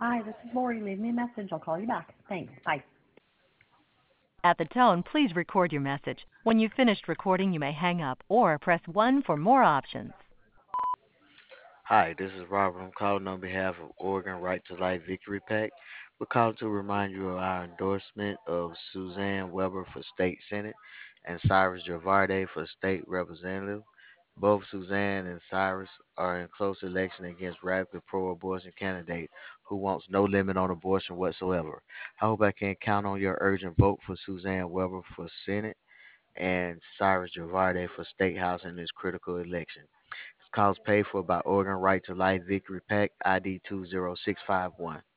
Hi, this is Lori. Leave me a message. I'll call you back. Thanks. Bye. At the tone, please record your message. When you've finished recording, you may hang up or press 1 for more options. Hi, this is Robert. I'm calling on behalf of Oregon Right to Life Victory PAC. We're calling to remind you of our endorsement of Suzanne Weber for State Senate and Cyrus Javarde for State Representative. Both Suzanne and Cyrus are in close election against rapid pro-abortion candidate who wants no limit on abortion whatsoever. I hope I can count on your urgent vote for Suzanne Weber for Senate and Cyrus Javarde for State House in this critical election. This call is paid for by Oregon Right to Life Victory PAC ID 20651.